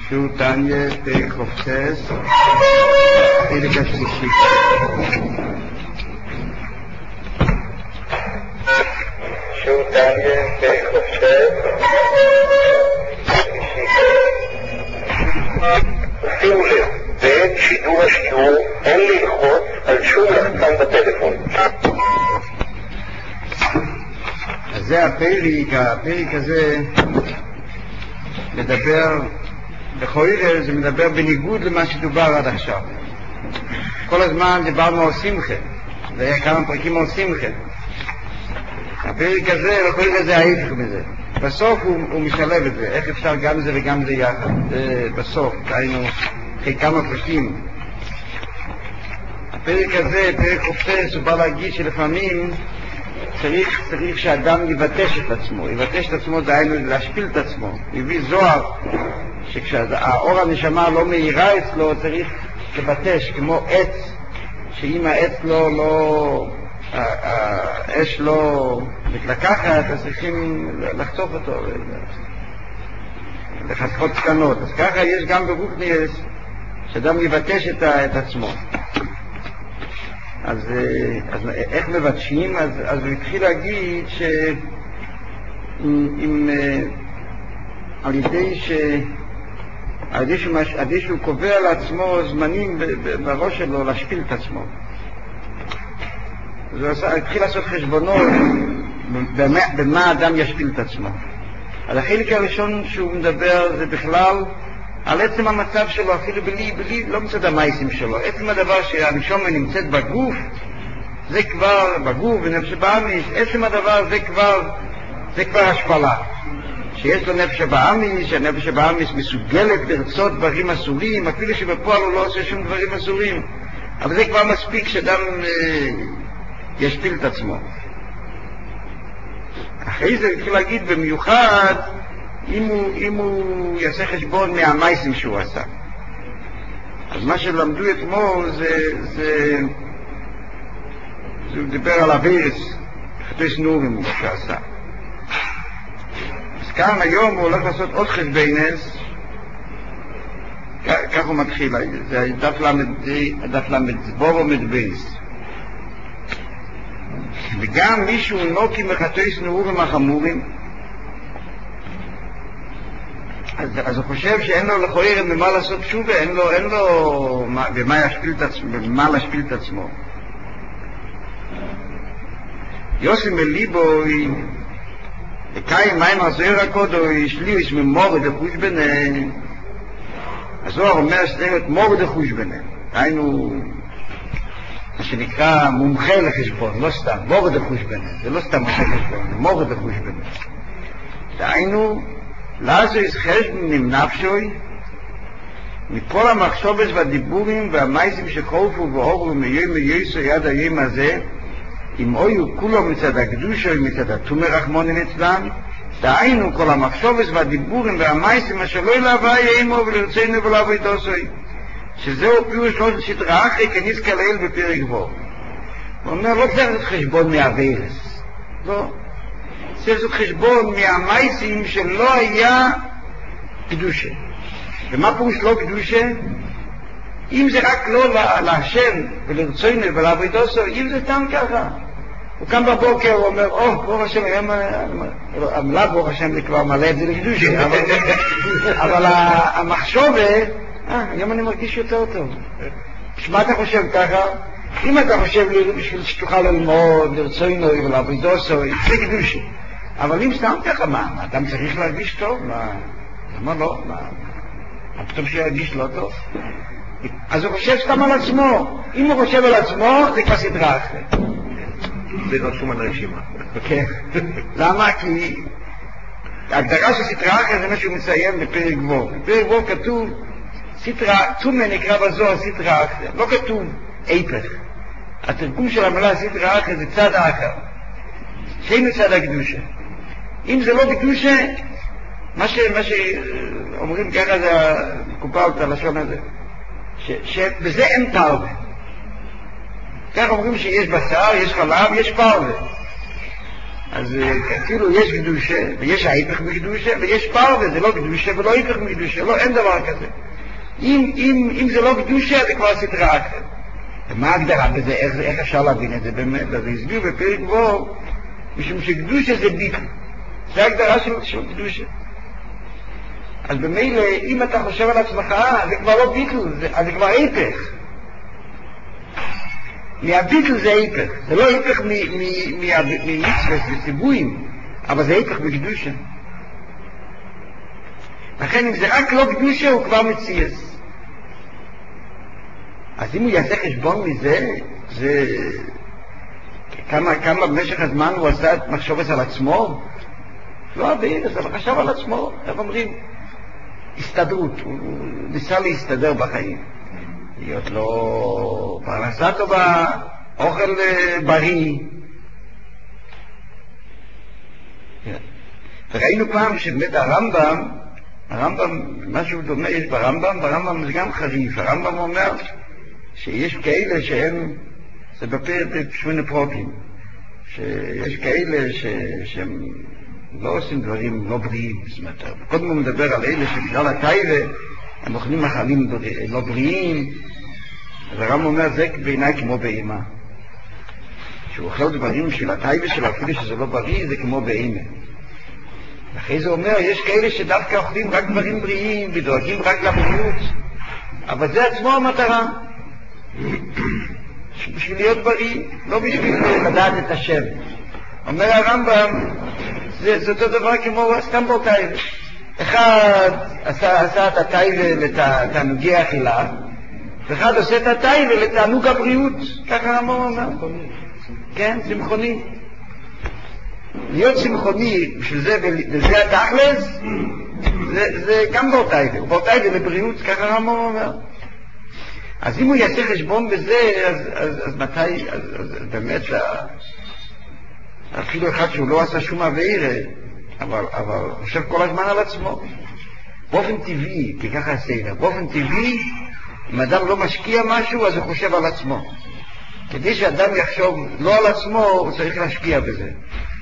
שהוא תניה חופשס חלק השלישי. שהוא תניה חופשס שימו לב, בעת שידור השיעור אין ללחוץ על שום לחצן בטלפון. אז זה הפרק הזה מדבר בחוירר, זה מדבר בניגוד למה שדובר עד עכשיו. כל הזמן דיברנו על שמחה, זה היה כמה פרקים על שמחה. הפרק הזה, בחוירר הזה ההפך מזה. בסוף הוא משלב את זה, איך אפשר גם זה וגם זה יחד. בסוף, היינו אחרי כמה פרקים. הפרק הזה, פרק חופשס, הוא בא להגיד שלפעמים צריך שאדם יבטש את עצמו. יבטש את עצמו זה היינו להשפיל את עצמו. הביא זוהר שכשהאור הנשמה לא מהירה אצלו צריך לבטש, כמו עץ, שאם העץ האש לא מתלקחת, אז צריכים לחצוף אותו, לחתכות קטנות. אז ככה יש גם ברוחניאס, שאדם יבטש את עצמו. אז איך מבטשים? אז הוא התחיל להגיד על ידי שהוא קובע לעצמו זמנים בראש שלו להשפיל את עצמו. אז הוא התחיל לעשות חשבונות במה אדם ישפיל את עצמו. אז החלק הראשון שהוא מדבר זה בכלל על עצם המצב שלו, אפילו בלי לא מצד המייסים שלו. עצם הדבר שהנשמה נמצאת בגוף, זה כבר בגוף ונפש באמיס, עצם הדבר זה כבר השפלה. שיש לו נפש באמיס, שהנפש באמיס מסוגלת לרצות דברים אסורים, אפילו שבפועל הוא לא עושה שום דברים אסורים. אבל זה כבר מספיק שאדם ישפיל את עצמו. אחרי זה התחיל להגיד במיוחד אם הוא יעשה חשבון מהמייסים שהוא עשה. אז מה שלמדו אתמול הוא דיבר על הווירס, חטויס נורים הוא שעשה. אז כאן היום הוא הולך לעשות עוד חשבונס, כך הוא מתחיל, זה דף למדבור ומדבייס. וגם מישהו נוקי מחטויס נורים החמורים, אז הוא חושב שאין לו לכויר במה לעשות תשובה, אין לו במה להשפיל את עצמו. יוסי מליבו וקיים מים הזוהר הקודו שליש ממורד החושבנה. הזוהר אומר שצריך להיות מורד החושבנה, היינו מה שנקרא מומחה לחשבון, לא סתם מורד החושבנה, זה לא סתם חשבון, זה מורד החושבנה. היינו לעזויס חשבון נפשוי מכל המחשובס והדיבורים והמייסים שחולפו והורו מיום יסו יד היום הזה, אם אויו כולו מצד הקדושה ומצד התומר רחמונים אצלם, דהיינו כל המחשובס והדיבורים והמייסים אשר לא ילהבה יאמו ולרצנו ולעבודוסוי, שזהו פירוש לא סדרה אחרי כניס כלל בפרק בו. הוא אומר לא צריך את חשבון מהווירס, לא, צריך לעשות חשבון מהמייסים שלא היה קדושה. ומה פירוש לא קדושה? אם זה רק לא להשם ולרצונו ולעבודוסו, אם זה סתם ככה. הוא קם בבוקר, הוא אומר, ברוך השם, המילה ברוך השם זה כבר מלא את זה לקדושה, אבל המחשובה, היום אני מרגיש יותר טוב. מה אתה חושב ככה? אם אתה חושב בשביל שתוכל ללמוד, לרצונו ולעבודוסו, זה קדושה. אבל אם סתם ככה, מה, אדם צריך להרגיש טוב? למה לא? מה פתאום שירגיש לא טוב? אז הוא חושב סתם על עצמו. אם הוא חושב על עצמו, זה כבר סדרה אחרת. זה רשום על הרשימה. כן. למה? כי ההגדרה של סדרה אחרת זה מה שהוא מסיים בפרק וור. בפרק וור כתוב, תומה נקרא בזוהר סדרה אחרת. לא כתוב איפך. התרגום של המילה סדרה אחרת זה צד האחר. שאין צד הקדושה. אם זה לא קדושה, מה שאומרים ככה זה מקופל את הלשון הזה. שבזה אין פרווה. כך אומרים שיש בשר, יש חלב, יש פרווה. אז כאילו יש קדושה, ויש ההיפך מקדושה, ויש פרווה, זה לא קדושה ולא היפך מקדושה, לא, אין דבר כזה. אם זה לא קדושה, זה כבר סדרה אחרת. ומה ההגדרה בזה? איך אפשר להבין את זה באמת? אז הסביר בפרק ו' משום שקדושה זה ביטל. זה ההגדרה של קדושה. אז במילא, אם אתה חושב על עצמך, זה כבר לא ביטל, אז זה כבר היפך. מהביטל זה היפך. זה לא היפך ממצוות וציוויים, אבל זה היפך בקדושה. לכן אם זה רק לא קדושה, הוא כבר מציאס. אז אם הוא יעשה חשבון מזה, זה... כמה במשך הזמן הוא עשה את מחשבת על עצמו? לא אביר, זה חשב על עצמו, איך אומרים? הסתדרות, הוא ניסה להסתדר בחיים. להיות לו פרנסה טובה, אוכל בריא. וראינו פעם שבאמת הרמב"ם, משהו דומה יש ברמב"ם זה גם חריף. הרמב"ם אומר שיש כאלה שהם, זה בפרק 8 פרוקים, שיש כאלה שהם לא עושים דברים לא בריאים. זאת אומרת, קודם הוא מדבר על אלה שבגלל הטייבה הם אוכלים מאכלים לא בריאים. אז הרמב"ם אומר, זה בעיניי כמו בהמה. שהוא אוכל דברים של הטייבה שלו, אפילו שזה לא בריא, זה כמו בהמה. אחרי זה אומר, יש כאלה שדווקא אוכלים רק דברים בריאים ודואגים רק לבריאות, אבל זה עצמו המטרה. בשביל להיות בריא, לא בשביל לדעת את השם. אומר הרמב"ם, זה אותו דבר כמו סתם בטייבה. אחד עשה את הטייבה לתענוגי אכילה, ואחד עושה את הטייבה לתענוג הבריאות. ככה הרמב"ם אומר. כן, צמחוני. להיות צמחוני, בשביל זה, וזה התכלס, זה גם בטייבה. בטייבה לבריאות, ככה הרמב"ם אומר. אז אם הוא יעשה חשבון בזה, אז מתי, אז באמת, אפילו אחד שהוא לא עשה שום עבירה, אבל חושב כל הזמן על עצמו. באופן טבעי, כי ככה הסדר, באופן טבעי, אם אדם לא משקיע משהו, אז הוא חושב על עצמו. כדי שאדם יחשוב לא על עצמו, הוא צריך להשקיע בזה.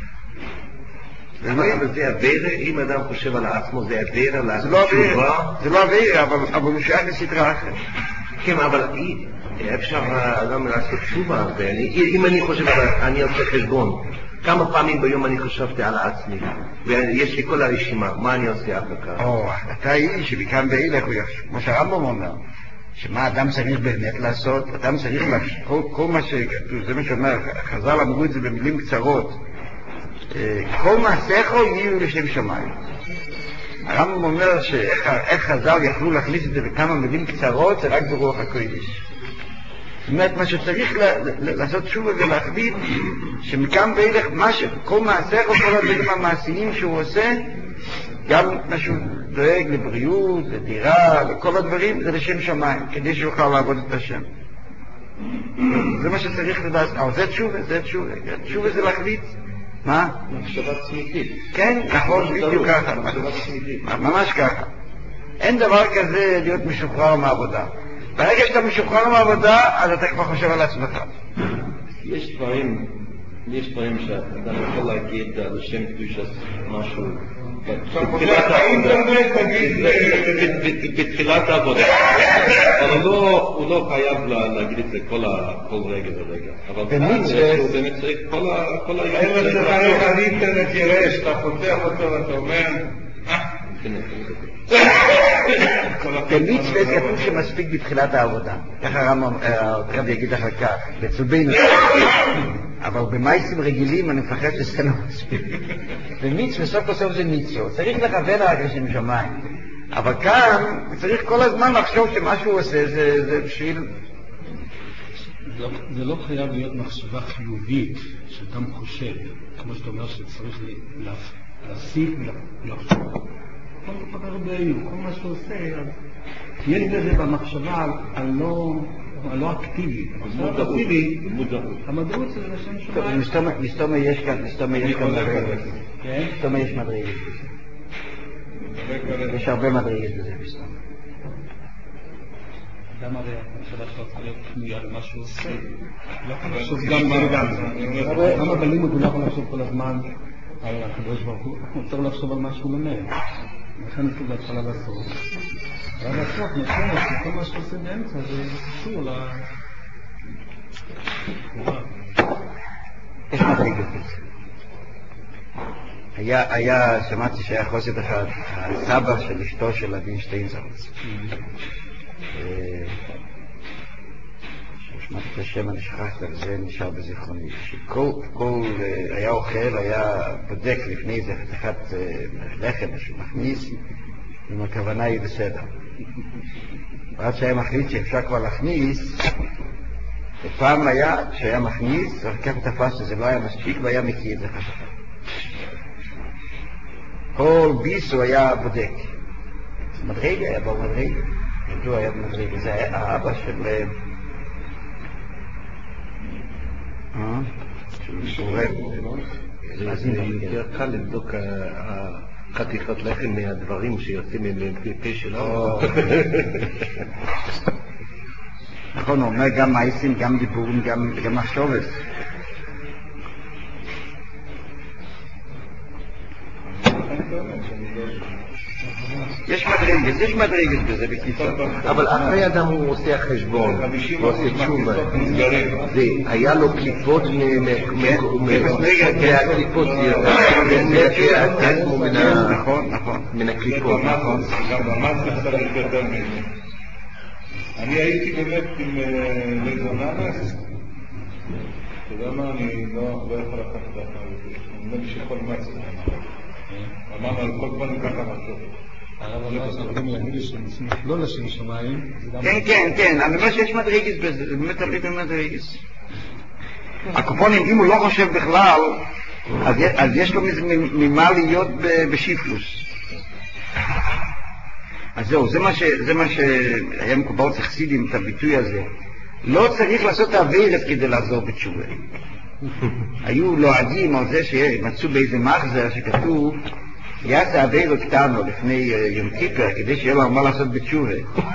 אבל זה עבירה, אם אדם חושב על עצמו, זה עבירה לעשות תשובה? זה לא עבירה, אבל הוא שייך לסדרה אחרת. כן, אבל אפשר גם לעשות תשובה. אם אני חושב, אני עושה חשבון. כמה פעמים ביום אני חשבתי על עצמי, ויש לי כל הרשימה, מה אני עושה אחר כך? אתה היא שמכאן ואילך, כמו שהרמב"ם אומר, שמה אדם צריך באמת לעשות, אדם צריך כל מה שכתוב, זה מה שאומר, חז"ל אמרו את זה במילים קצרות, כל מעשיך יהיו לשם שמיים. הרמב"ם אומר שאיך חז"ל יכלו להכניס את זה בכמה מילים קצרות, זה רק ברוח הקודש. זאת אומרת, מה שצריך לעשות שוב ולהחליט, שמכאן ואילך, כל מעשיך או כל הדברים המעשיים שהוא עושה, גם מה שהוא דואג לבריאות, לדירה, לכל הדברים, זה לשם שמיים, כדי שיוכל לעבוד את השם. זה מה שצריך לדעת. זה תשובה, זה תשובה. תשובה זה להחליט. מה? מחשבה צמיתית. כן, נכון, בדיוק ככה. ממש ככה. אין דבר כזה להיות משוחרר מהעבודה. ברגע שאתה משוחרר מהעבודה, אז אתה כבר חושב על עצמך. יש דברים שאדם יכול להגיד על השם קדושת משהו בתחילת העבודה, אבל הוא לא חייב להגיד את זה כל רגע ורגע. אבל הוא באמת צריך כל היום. אין לצריך האינטרנט יראה שאתה פותח אותו ואתה אומר במצווה כתוב שמספיק בתחילת העבודה. ככה הרב יגיד אחר כך, בצובינו. אבל במייסים רגילים אני מפחד שזה לא מספיק. במצווה סוף כל סוף זה מצווה. צריך לכוון רק לשם שמיים. אבל כאן צריך כל הזמן לחשוב שמה שהוא עושה זה בשביל... זה לא חייב להיות מחשבה חיובית שאדם חושב, כמו שאתה אומר שצריך להסיק ולחשוב. כל מה שהוא עושה, יש בזה במחשבה הלא אקטיבית. המודעות זה לשם שמיים. מסתומה יש כאן מדרגות. מסתומה יש מדרגות. יש הרבה מדרגות בזה מסתומה. אדם הרי המחשבה שלו צריכה להיות פנויה למה שהוא עושה. לא יכול לחשוב גם. למה בלימוד הוא לא יכול לחשוב כל הזמן על הקדוש ברוך הוא? הוא צריך לחשוב על מה שהוא לומד. לכן הוא צריך להתחלה לעשות. אבל לעשות נושא שכל מה שהוא עושה באמצע זה קשור ל... יש מדרגת בזה. שמעתי שהיה חוסד אחד, הסבא של אשתו של אדין שטיינזרץ. שמעתי את השם, אני שכחת על זה, נשאר בזיכרוני. שכל היה אוכל, היה בודק לפני זה חתיכת לחם שהוא מכניס, אם הכוונה היא בסדר. ועד שהיה מחליט שאפשר כבר להכניס, ופעם היה, כשהיה מכניס, וכך תפס שזה לא היה מספיק, והיה מקיא את זה חתיכה. כל ביס הוא היה בודק. מדרגה היה בו מדרגה. ידוע היה במדרגה. זה היה האבא של... של מורם. אז יותר קל לבדוק חתיכות לחם מהדברים שיוצאים מפה שלנו. נכון, הוא אומר גם מעשים, גם דיבורים, גם מחשבת. יש מדרגת בזה בקיצור. אבל אחרי אדם הוא עושה חשבון, הוא עושה תשובה. היה לו קליפות מהקליפות, זה עצמו מן הקליפות. אני הייתי באמת עם לזוננס, אתה יודע מה, אני לא יכול לקחת את האחריות, אני אומר לי שכל מצב. אמרנו על כל פעם ככה משהו. הרב אמר שאנחנו להגיד לי שנשמח לא לשם שמיים. כן, אני אומר שיש מדרגס בזה, זה באמת תמיד מדרגס. הקופונים, אם הוא לא חושב בכלל, אז יש לו ממה להיות בשיפלוס. אז זהו, זה מה שהיה מקובל אצל חסידים, את הביטוי הזה. לא צריך לעשות עבירת כדי לחזור בתשובה. היו לועדים על זה שמצאו באיזה מחזר שכתוב יעשה עבירות קטנו לפני יום כיפר כדי שיהיה לו מה לעשות בתשובה.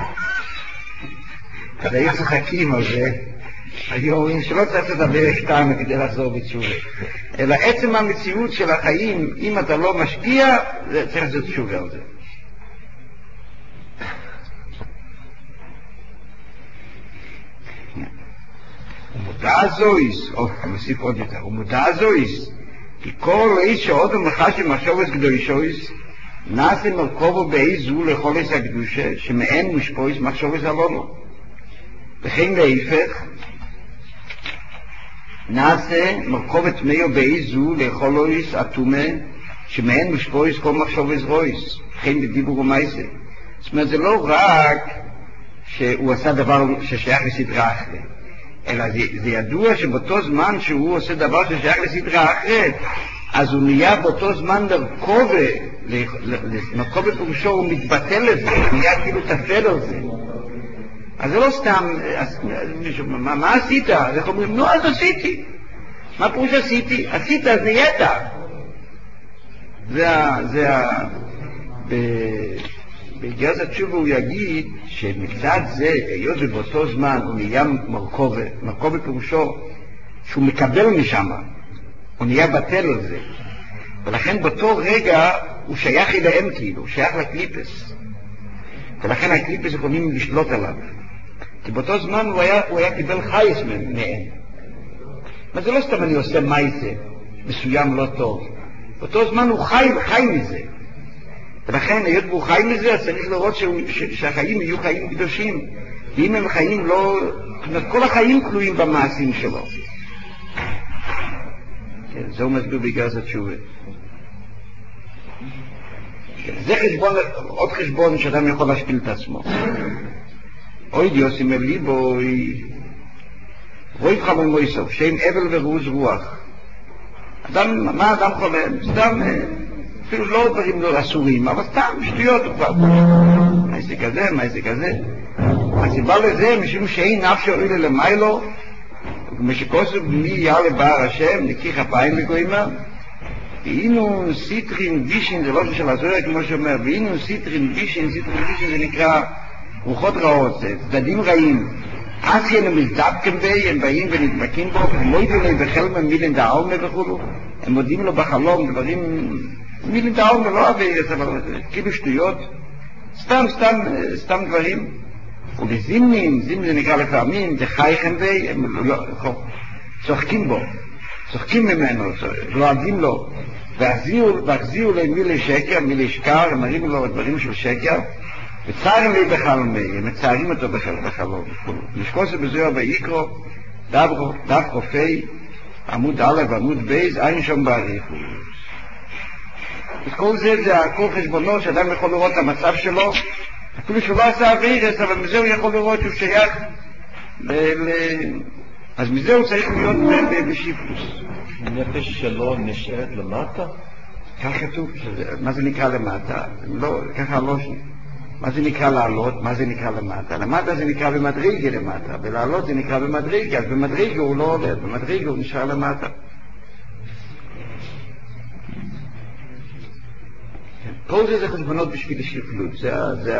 אז היו צוחקים על זה, היו אומרים שלא צריך לעשות עבירות קטנו כדי לחזור בתשובה, אלא עצם המציאות של החיים, אם אתה לא משקיע, צריך לעשות תשובה על זה. ומודע זויס, מוסיף עוד יותר, ומודע זויס, כי כל איש שעוד ומחש מחשבת קדושויס, נעשה מרכובו באיזו לכל איס הקדושה, שמעין מושפויס מחשבת הלולו. וכן להיפך, נעשה מרכובת מאו באיזו לכל איס אטומה, שמעין מושפויס כל מחשבת רויס, וכן בדיבור ומייסה. זאת אומרת, זה לא רק שהוא עשה דבר ששייך לסדרה אחרת, אלא זה ידוע שבאותו זמן שהוא עושה דבר ששייך לסדרה אחרת, אז הוא נהיה באותו זמן מרכובה פירושו, הוא מתבטל לזה, הוא נהיה כאילו תפל על זה. אז זה לא סתם, מה עשית? אז אנחנו אומרים, נו, אז עשיתי. מה פירוש עשיתי? עשית, אז נהיית. בגרס התשובה הוא יגיד שמצד זה, היות ובאותו זמן הוא נהיה מרכובה פירושו שהוא מקבל משם, הוא נהיה בטל על זה, ולכן באותו רגע הוא שייך אליהם כאילו, הוא שייך לקליפס, ולכן הקליפס יכולים לשלוט עליו, כי באותו זמן הוא היה קיבל חייס מהם. אבל זה לא סתם אני עושה מייסה מסוים לא טוב, באותו זמן הוא חי מזה, ולכן היות והוא חי מזה, אז צריך לראות שהחיים יהיו חיים קדושים, ואם הם חיים לא, כל החיים כלואים במעשים שלו. כן, זהו מסביר בגרס התשובה. זה חשבון, עוד חשבון שאדם יכול להשפיל את עצמו. אוי דיוסי מליבו, רואי חמל מויסוף, שם אבל ורוז רוח. מה אדם חולם? סתם, אפילו לא דברים לא אסורים, אבל סתם שטויות כבר. מה זה כזה, מה זה כזה? הסיבה לזה, משום שאין נפש אוהלה למיילו, ומשכוסו בני יעלה בר השם, נקיח הפיים וגוימה, ואינו סיטרין בישין, זה לא של הזוהר כמו שאומר, ואינו סיטרין בישין, זה נקרא רוחות רעות, צדדים רעים. אז הם מזדבקים בי, הם באים ונדבקים בו, הם מודים לו בחלם מילין דאולמה וכולו, הם מודים לו בחלום דברים, מילין דאולמה לא אווירס, אבל כאילו שטויות, סתם דברים. ולזימנים, זימנים זה נקרא לפעמים, זה חייכם בי, הם צוחקים בו, צוחקים ממנו, לועדים לו, והחזירו להם מילי שקר, מילי שקר, הם מראים לו דברים של שקר, וצערים לי בחלומי, הם מצערים אותו בחלום. נשקוס בזוהר ויקרו, דף חופי, עמוד א' ועמוד בייז, אין שם בעריכות. אז כל זה הכל חשבונו שאדם יכול לראות את המצב שלו, אפילו שהוא לא עשה אווירס, אבל מזה הוא יכול לראות שהוא שייך אז מזה הוא צריך להיות בשיפוס. הנפש שלו נשארת למטה? כך כתוב, מה זה נקרא למטה? לא, ככה לא, מה זה נקרא לעלות? מה זה נקרא למטה? למטה זה נקרא במדרגה למטה, ולעלות זה נקרא במדרגה, אז במדרגה הוא לא עולה, במדרגה הוא נשאר למטה. כל זה חשבונות בשביל השפלות, זה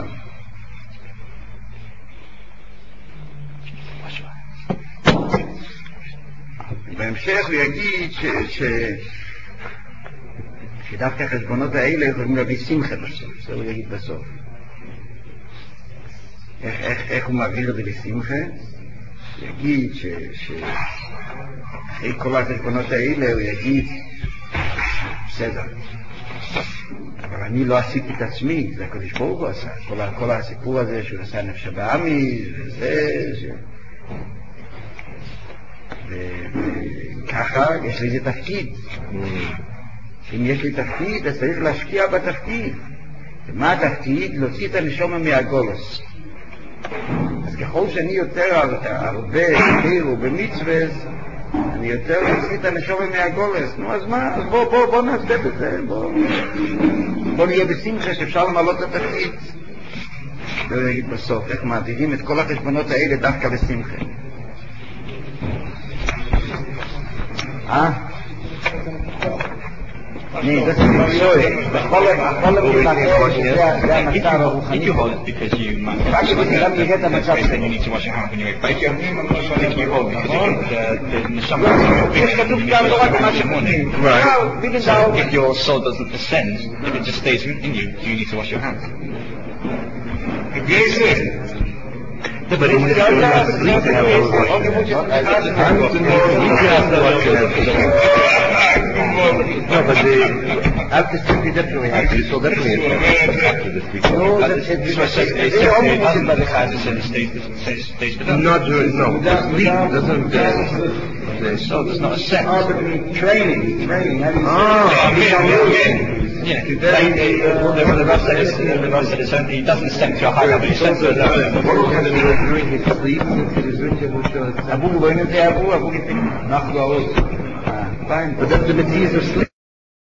בהמשך הוא יגיד שדווקא החשבונות האלה יכולים להביא שמחה בסוף, זה הוא יגיד בסוף. איך הוא מעביר את זה לשמחה? הוא יגיד שאחרי כל החשבונות האלה הוא יגיד בסדר, אבל אני לא עשיתי את עצמי, זה הקדוש ברוך הוא עשה, כל הסיפור הזה שהוא עשה נפש הבאמי וזה וככה יש לי איזה תפקיד. אם יש לי תפקיד אז צריך להשקיע בתפקיד. ומה התפקיד? להוציא את הנשמה מהגולס. אז ככל שאני יותר הרבה חיר ובמצווה אני יותר להוציא את הנשמה מהגולס. נו אז מה? אז בוא נעשה בזה, בוא נהיה בשמחה שאפשר למלות את התפקיד. זה נגיד בסוף איך מעבירים את כל החשבונות האלה דווקא בשמחה. זה המצב הרוחני. רק כשאדם יראה את המצב שלו. יש כתוב גם לא רק מה שמונים. If your soul doesn't descend, if it just stays in you, you need to wash your hands. But it's no, but the artist is definitely so definitely not no sleep doesn't the soul does not ascend. Training. Yeah, the Rav said he doesn't ascend to a high level. He ascends to a low level. During his sleep, Abu, but that's the disease of sleep.